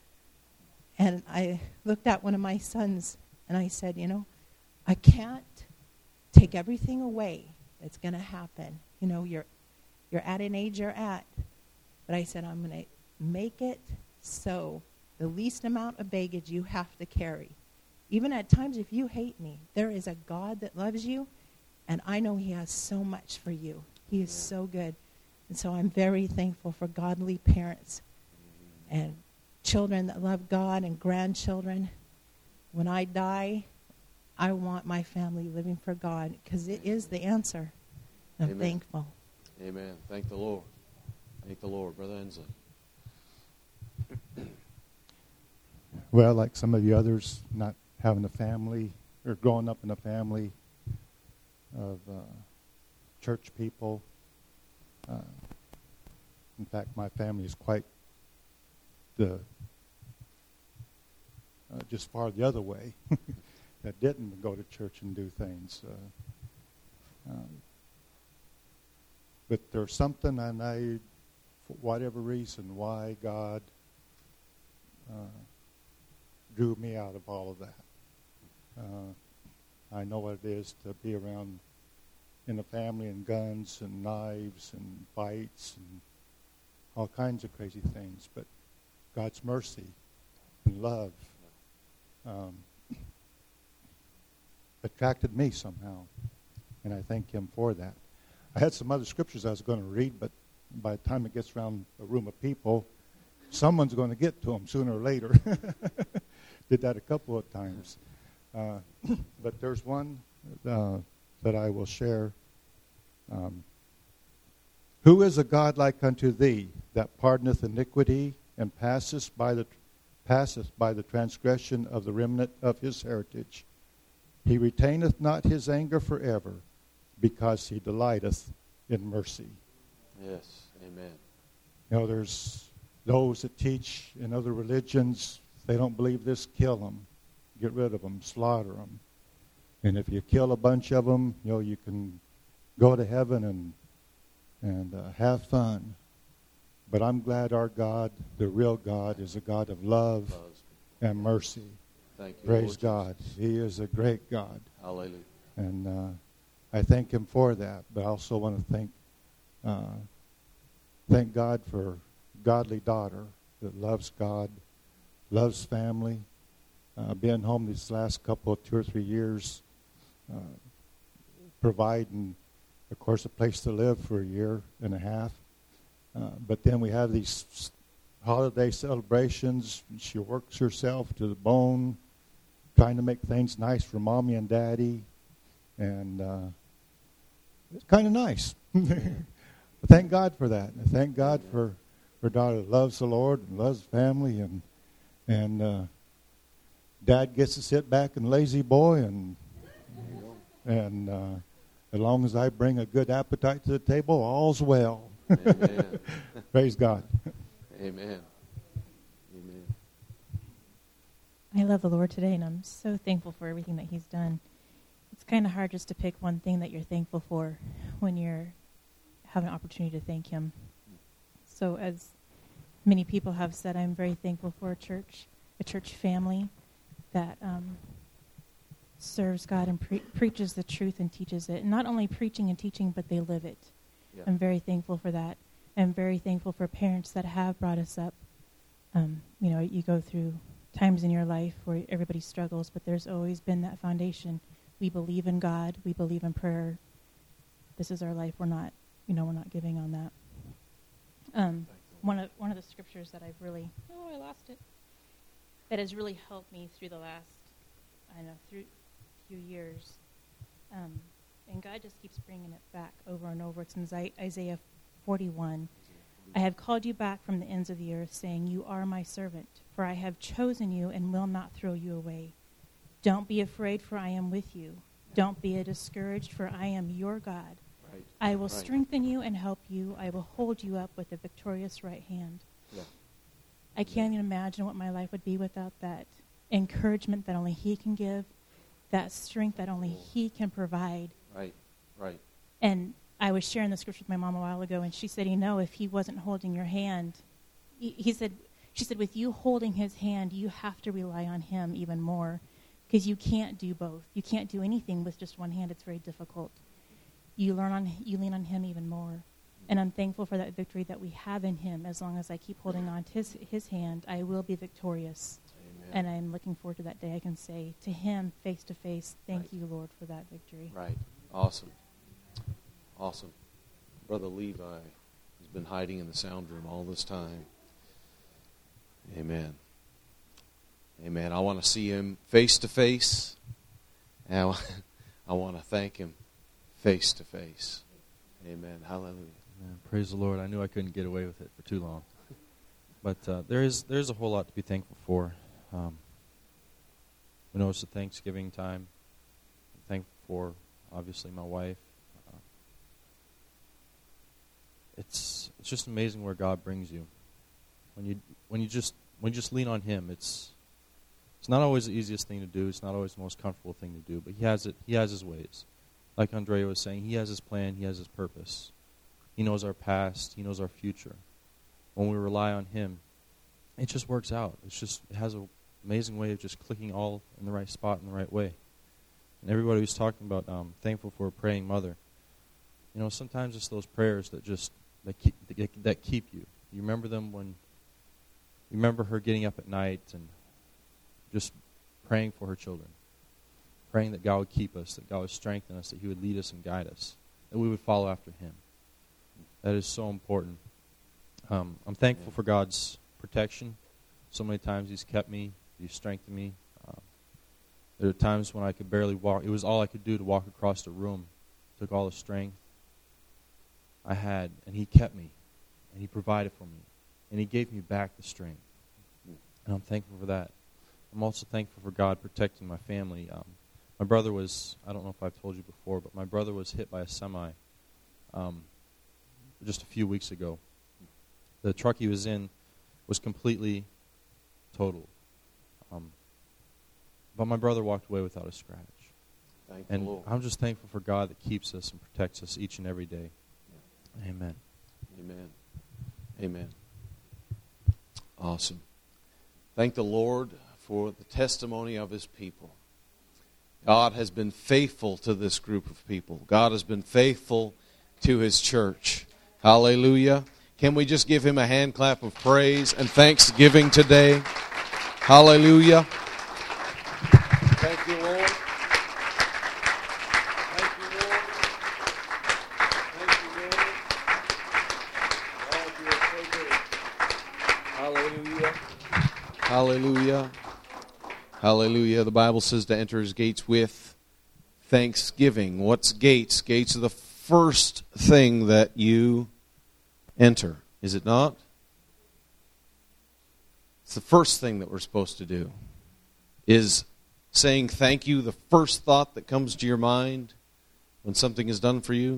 And I looked at one of my sons, and I said, you know, I can't take everything away that's going to happen. You know, you're you're at an age you're at. But I said, I'm going to make it so the least amount of baggage you have to carry. Even at times if you hate me, there is a God that loves you, and I know he has so much for you. He is so good. And so I'm very thankful for godly parents and children that love God and grandchildren. When I die, I want my family living for God, because it is the answer. I'm Amen. Thankful. Amen. Thank the Lord. Thank the Lord. Brother Ensley. Well, like some of the others, not having a family or growing up in a family of uh, church people. Uh, in fact, my family is quite the uh, just far the other way. That didn't go to church and do things. Uh, um, but there's something, and I, for whatever reason, why God uh, drew me out of all of that. Uh, I know what it is to be around in a family and guns and knives and fights and all kinds of crazy things, but God's mercy and love um, attracted me somehow, and I thank him for that. I had some other scriptures I was going to read, but by the time it gets around a room of people, someone's going to get to them sooner or later. Did that a couple of times. Uh, but there's one uh, that I will share. Um, Who is a God like unto thee, that pardoneth iniquity, and passeth by the passeth by the transgression of the remnant of his heritage? He retaineth not his anger forever, because he delighteth in mercy. Yes, amen. You know, there's those that teach in other religions, they don't believe this, kill them, get rid of them, slaughter them. And if you kill a bunch of them, you know, you can go to heaven and and uh, have fun. But I'm glad our God, the real God, is a God of love and mercy. Thank you, Praise Lord God. Jesus. He is a great God. Hallelujah. And uh, I thank him for that. But I also want to thank uh, thank God for godly daughter that loves God, loves family. Uh, being home these last couple of two or three years, uh, providing, of course, a place to live for a year and a half. Uh, but then we have these holiday celebrations. She works herself to the bone, trying to make things nice for mommy and daddy. And uh, it's kind of nice. Thank God for that. And thank God for her daughter that loves the Lord and loves family. And, and uh, Dad gets to sit back and lazy boy. And, and uh, as long as I bring a good appetite to the table, all's well. Amen. Praise God. Amen. Amen. I love the Lord today, and I'm so thankful for everything that he's done. It's kind of hard just to pick one thing that you're thankful for when you're having an opportunity to thank him. So as many people have said, I'm very thankful for a church, a church family that um, serves God and pre- preaches the truth and teaches it. And not only preaching and teaching, but they live it. Yeah. I'm very thankful for that. I'm very thankful for parents that have brought us up. Um, you know, you go through times in your life where everybody struggles, but there's always been that foundation. We believe in God. We believe in prayer. This is our life. We're not, you know, we're not giving on that. Um, one of one of the scriptures that I've really, oh, I lost it, that has really helped me through the last, I don't know, through few years. Um, and God just keeps bringing it back over and over. It's in Isaiah forty-one. I have called you back from the ends of the earth, saying, you are my servant, for I have chosen you and will not throw you away. Don't be afraid, for I am with you. Don't be discouraged, for I am your God. Right. I will Right. strengthen you and help you. I will hold you up with a victorious right hand. Yeah. I can't even imagine what my life would be without that encouragement that only he can give, that strength that only he can provide. Right, right. And I was sharing the scripture with my mom a while ago, and she said, you know, if he wasn't holding your hand, he, he said, she said, with you holding his hand, you have to rely on him even more, because you can't do both. You can't do anything with just one hand. It's very difficult. You learn on, you lean on him even more. And I'm thankful for that victory that we have in him. As long as I keep holding on to his, his hand, I will be victorious. Amen. And I'm looking forward to that day I can say to him face to face, thank Right. you, Lord, for that victory. Right. Awesome. Awesome. Brother Levi has been hiding in the sound room all this time. Amen. Amen. I want to see him face to face. And I want to thank him face to face. Amen. Hallelujah. Man, praise the Lord. I knew I couldn't get away with it for too long. But uh, there is there's a whole lot to be thankful for. Um, we know it's a Thanksgiving time. I'm thankful for, obviously, my wife. Uh, it's it's just amazing where God brings you. When you when you just when you just lean on Him, it's it's not always the easiest thing to do. It's not always the most comfortable thing to do. But He has it. He has His ways. Like Andrea was saying, He has His plan. He has His purpose. He knows our past. He knows our future. When we rely on Him, it just works out. It's just it has an amazing way of just clicking all in the right spot in the right way. And everybody was talking about um, thankful for a praying mother. You know, sometimes it's those prayers that just that keep that keep you. You remember them when you remember her getting up at night and just praying for her children, praying that God would keep us, that God would strengthen us, that He would lead us and guide us, that we would follow after Him. That is so important. Um, I'm thankful for God's protection. So many times He's kept me, He's strengthened me. Um, there are times when I could barely walk. It was all I could do to walk across the room. It took all the strength I had, and He kept me, and He provided for me, and He gave me back the strength. And I'm thankful for that. I'm also thankful for God protecting my family. Um, my brother was, I don't know if I've told you before, but my brother was hit by a semi um, just a few weeks ago. The truck he was in was completely total. Um, but my brother walked away without a scratch. Thank and the Lord. I'm just thankful for God that keeps us and protects us each and every day. Yeah. Amen. Amen. Amen. Awesome. Thank the Lord for the testimony of His people. God has been faithful to this group of people. God has been faithful to His church. Hallelujah. Can we just give Him a hand clap of praise and thanksgiving today? Hallelujah. Thank you, Lord. Thank you, Lord. Thank you, Lord. God, you are so good. Hallelujah. Hallelujah. Hallelujah. The Bible says to enter His gates with thanksgiving. What's gates? Gates are the first thing that you enter, is it not? It's the first thing that we're supposed to do. Is saying thank you the first thought that comes to your mind when something is done for you?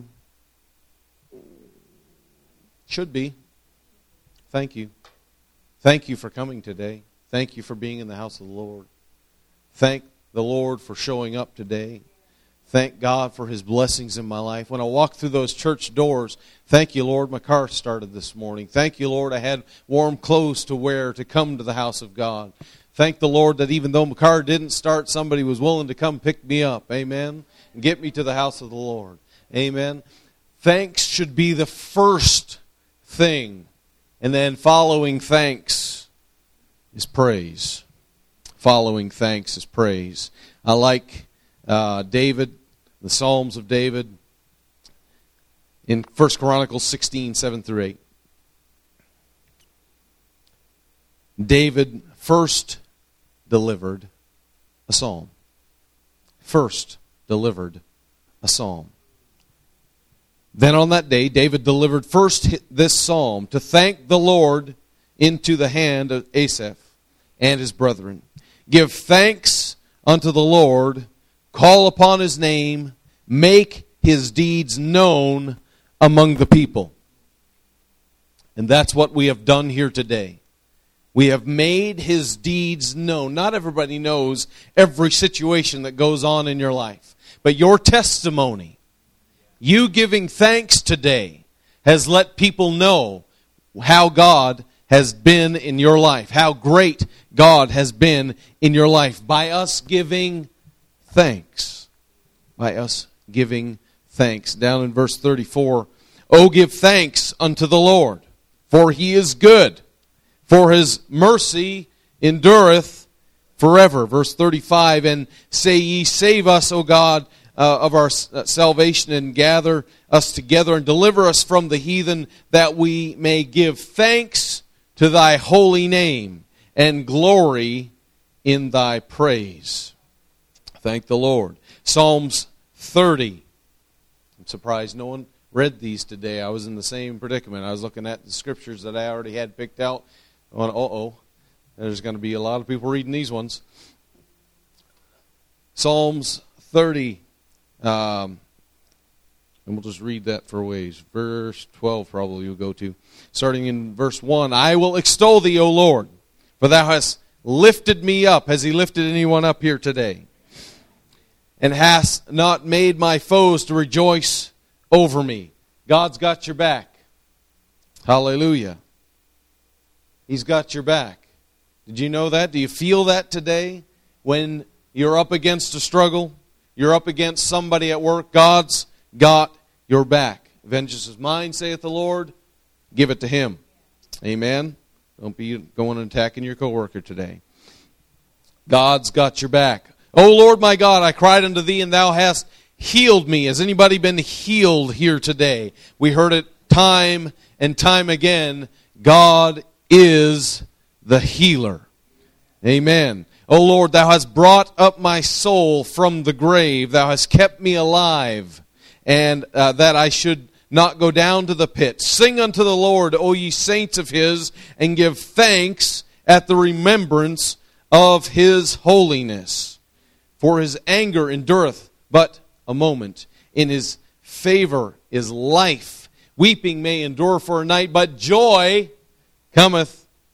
Should be. Thank you. Thank you for coming today. Thank you for being in the house of the Lord. Thank the Lord for showing up today. Thank God for His blessings in my life. When I walk through those church doors, thank you, Lord, my car started this morning. Thank you, Lord, I had warm clothes to wear to come to the house of God. Thank the Lord that even though my car didn't start, somebody was willing to come pick me up. Amen. And get me to the house of the Lord. Amen. Thanks should be the first thing. And then following thanks is praise. Following thanks is praise. I like uh, David, the Psalms of David, in First Chronicles sixteen, seven through eight. David first delivered a psalm. First delivered a psalm. Then on that day, David delivered first this psalm to thank the Lord into the hand of Asaph and his brethren. Give thanks unto the Lord, call upon His name, make His deeds known among the people. And that's what we have done here today. We have made His deeds known. Not everybody knows every situation that goes on in your life. But your testimony, you giving thanks today, has let people know how God has been in your life. How great God has been in your life. By us giving thanks. By us giving thanks. Down in verse thirty-four. Oh, give thanks unto the Lord, for He is good. For His mercy endureth forever. Verse thirty-five, and say ye, save us, O God, uh, of our uh, salvation, and gather us together, and deliver us from the heathen, that we may give thanks to Thy holy name, and glory in Thy praise. Thank the Lord. Psalms thirty. I'm surprised no one read these today. I was in the same predicament. I was looking at the scriptures that I already had picked out. I went, uh-oh, there's going to be a lot of people reading these ones. Psalms thirty. Um, and we'll just read that for a ways. Verse twelve probably you'll go to. Starting in verse one. I will extol Thee, O Lord, for Thou hast lifted me up. Has He lifted anyone up here today? And hast not made my foes to rejoice over me. God's got your back. Hallelujah. He's got your back. Did you know that? Do you feel that today? When you're up against a struggle, you're up against somebody at work, God's got your back. Vengeance is mine, saith the Lord. Give it to Him. Amen. Don't be going and attacking your coworker today. God's got your back. O Lord my God, I cried unto Thee, and Thou hast healed me. Has anybody been healed here today? We heard it time and time again. God is the healer. Amen. O Lord, Thou hast brought up my soul from the grave. Thou hast kept me alive, and uh, that I should not go down to the pit. Sing unto the Lord, O ye saints of His, and give thanks at the remembrance of His holiness. For His anger endureth but a moment. In His favor is life. Weeping may endure for a night, but joy cometh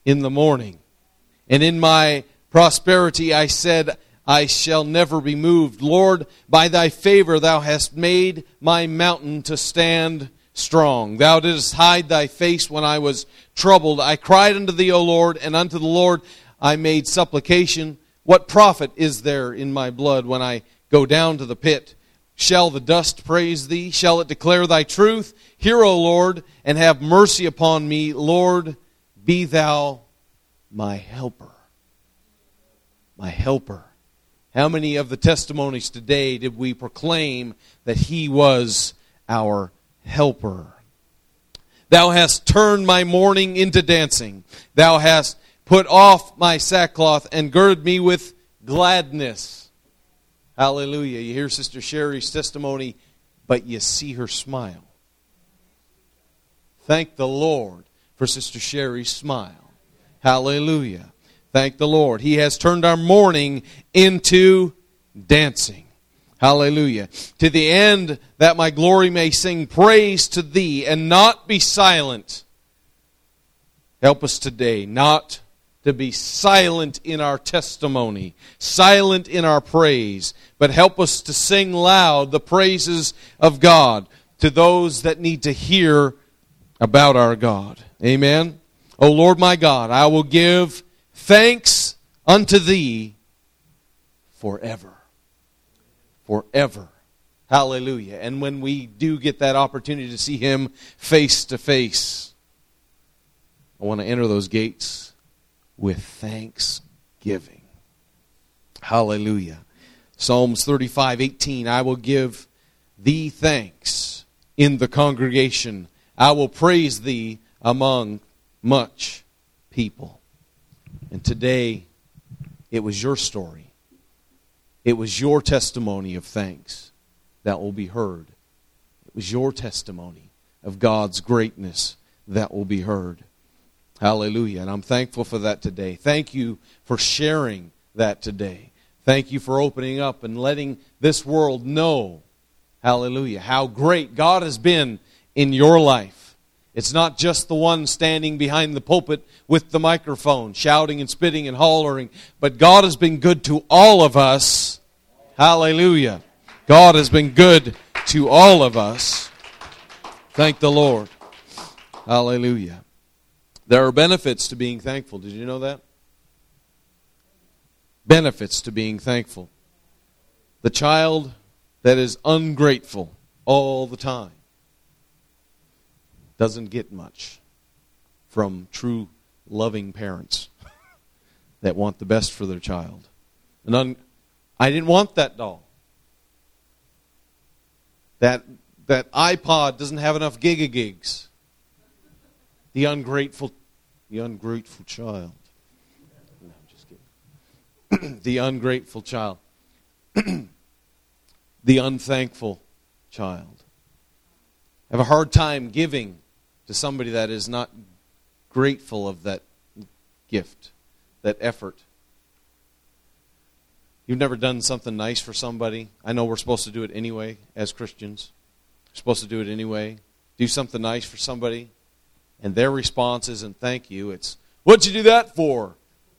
in the morning. And in my prosperity I said, I shall never be moved. Lord, by thy favor thou hast made my mountain to stand strong. Thou didst hide thy face when I was troubled. I cried unto thee, O Lord, and unto the Lord I made supplication. What profit is there in my blood when I go down to the pit? Shall the dust praise thee? Shall it declare thy truth? Hear, O Lord, and have mercy upon me. Lord, be thou my helper. My helper. How many of the testimonies today did we proclaim that He was our helper? Thou hast turned my mourning into dancing. Thou hast put off my sackcloth and girded me with gladness. Hallelujah. You hear Sister Sherry's testimony, but you see her smile. Thank the Lord for Sister Sherry's smile. Hallelujah. Thank the Lord. He has turned our mourning into dancing. Hallelujah. To the end that my glory may sing praise to Thee and not be silent. Help us today not to be silent in our testimony, silent in our praise, but help us to sing loud the praises of God to those that need to hear about our God. Amen. O Lord my God, I will give thanks unto Thee forever. Forever. Hallelujah. And when we do get that opportunity to see Him face to face, I want to enter those gates with thanksgiving. Hallelujah. Psalms thirty-five eighteen, I will give Thee thanks in the congregation. I will praise Thee among much people. And today, it was your story. It was your testimony of thanks that will be heard. It was your testimony of God's greatness that will be heard. Hallelujah. And I'm thankful for that today. Thank you for sharing that today. Thank you for opening up and letting this world know, hallelujah, how great God has been in your life. It's not just the one standing behind the pulpit with the microphone, shouting and spitting and hollering, but God has been good to all of us. Hallelujah. God has been good to all of us. Thank the Lord. Hallelujah. There are benefits to being thankful. Did you know that? Benefits to being thankful. The child that is ungrateful all the time doesn't get much from true loving parents that want the best for their child. And un- I didn't want that doll. That that iPod doesn't have enough gigagigs. The ungrateful, the ungrateful child. No, I'm just kidding. The ungrateful child. The unthankful child. I have a hard time giving to somebody that is not grateful of that gift, that effort. You've never done something nice for somebody. I know we're supposed to do it anyway as Christians. We're supposed to do it anyway. Do something nice for somebody, and their response isn't thank you. It's, what'd you do that for?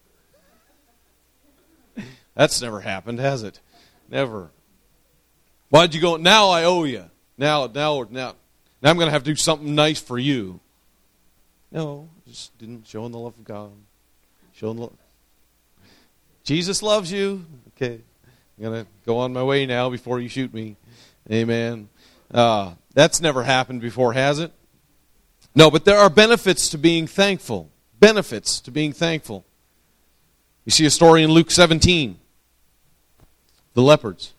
That's never happened, has it? Never. Why'd you go? Now I owe you. Now, now, now. Now I'm going to have to do something nice for you. No, just didn't showing the love of God. Showing the love. Jesus loves you. Okay, I'm going to go on my way now before you shoot me. Amen. Uh, that's never happened before, has it? No, but there are benefits to being thankful. Benefits to being thankful. You see a story in Luke seventeen. The leopards.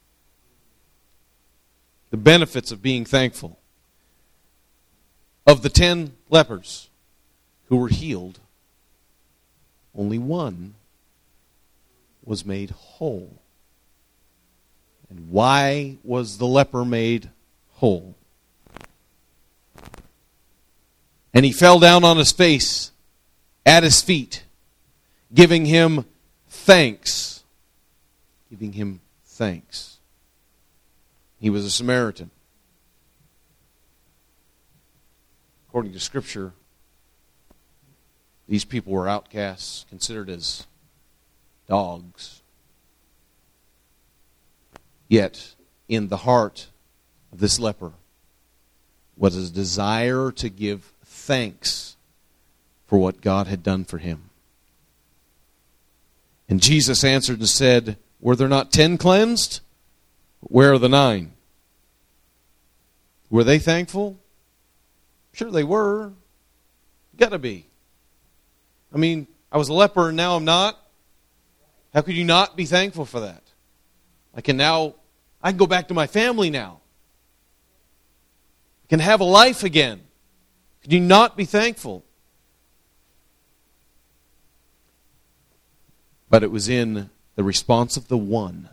The benefits of being thankful. Of the ten lepers who were healed, only one was made whole. And why was the leper made whole? And he fell down on his face at his feet, giving him thanks. Giving him thanks. He was a Samaritan. According to Scripture, These people were outcasts, considered as dogs. Yet, in the heart of this leper was a desire to give thanks for what God had done for him. And Jesus answered and said, were there not ten cleansed? Where are the nine? Were they thankful? Sure they were. Gotta be. I mean, I was a leper and now I'm not. How could you not be thankful for that? I can now, I can go back to my family now. I can have a life again. Could you not be thankful? But it was in the response of the one.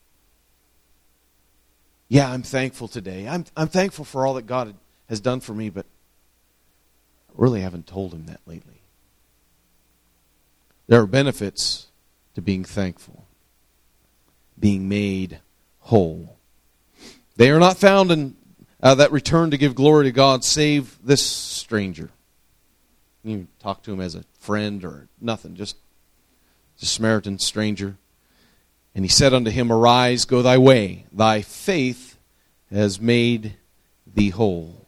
Yeah, I'm thankful today. I'm, I'm thankful for all that God has done for me, but I really haven't told him that lately. There are benefits to being thankful, being made whole. They are not found in uh, that return to give glory to God, save this stranger. You talk to him as a friend or nothing, just a Samaritan stranger. And he said unto him, arise, go thy way. Thy faith has made thee whole.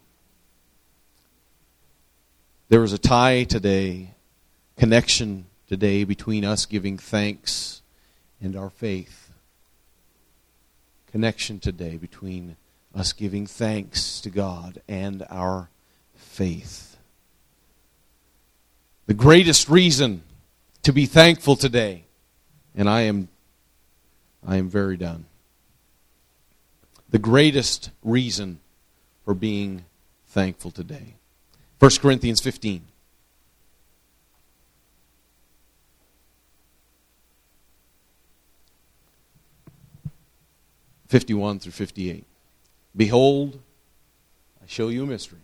There is a tie today, connection today between us giving thanks and our faith. Connection today between us giving thanks to God and our faith. The greatest reason to be thankful today, and I am I am very done. The greatest reason for being thankful today. First Corinthians fifteen. fifty-one through fifty-eight. Behold, I show you a mystery.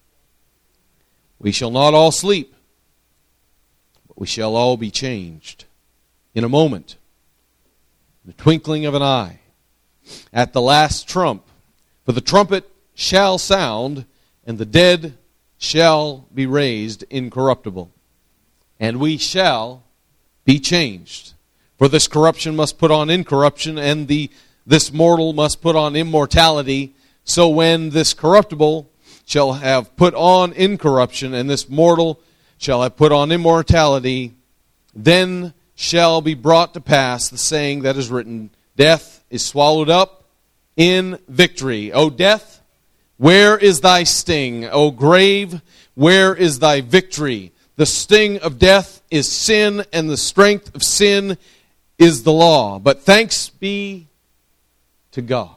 We shall not all sleep, but we shall all be changed in a moment, in the twinkling of an eye, at the last trump. For the trumpet shall sound, and the dead shall be raised incorruptible, and we shall be changed. For this corruption must put on incorruption, and the this mortal must put on immortality. So when this corruptible shall have put on incorruption, and this mortal shall have put on immortality, then shall be brought to pass the saying that is written, death is swallowed up in victory. O death, where is thy sting? O grave, where is thy victory? The sting of death is sin, and the strength of sin is the law. But thanks be to God.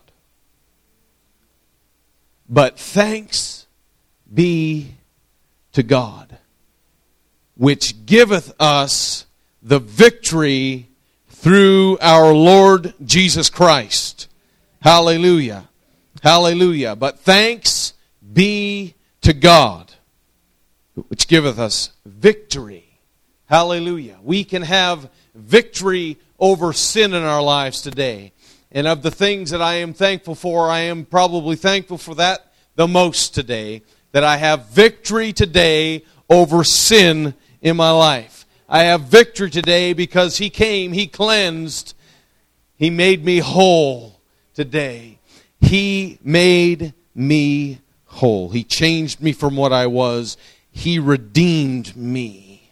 But thanks be to God, which giveth us the victory through our Lord Jesus Christ. Hallelujah. Hallelujah. But thanks be to God, which giveth us victory. Hallelujah. We can have victory over sin in our lives today. And of the things that I am thankful for, I am probably thankful for that the most today. That I have victory today over sin in my life. I have victory today because He came, He cleansed, He made me whole today. He made me whole. He changed me from what I was. He redeemed me.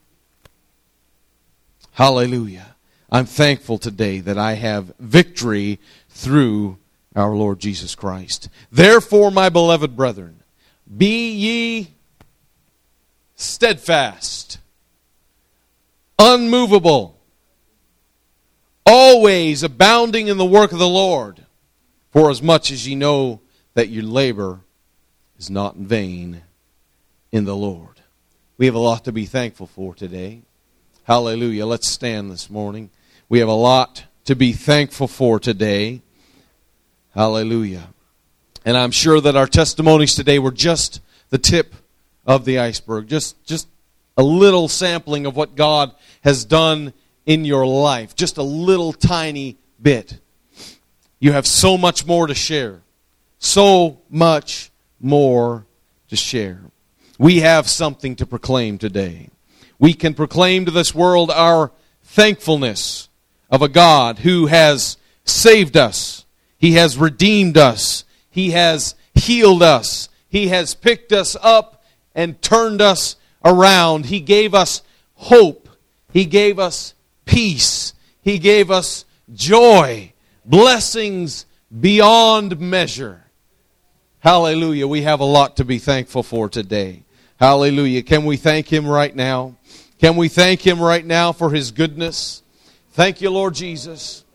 Hallelujah. I'm thankful today that I have victory through our Lord Jesus Christ. Therefore, my beloved brethren, be ye steadfast, unmovable, always abounding in the work of the Lord, for as much as ye know that your labor is not in vain in the Lord. We have a lot to be thankful for today. Hallelujah. Let's stand this morning. We have a lot to be thankful for today. Hallelujah. And I'm sure that our testimonies today were just the tip of the iceberg. Just, just a little sampling of what God has done in your life. Just a little tiny bit. You have so much more to share. So much more to share. We have something to proclaim today. we can proclaim to this world our thankfulness of a God who has saved us. He has redeemed us. He has healed us. He has picked us up and turned us around. He gave us hope. He gave us peace. He gave us joy. Blessings beyond measure. Hallelujah. We have a lot to be thankful for today. Hallelujah. Can we thank Him right now? Can we thank Him right now for His goodness? Thank you, Lord Jesus.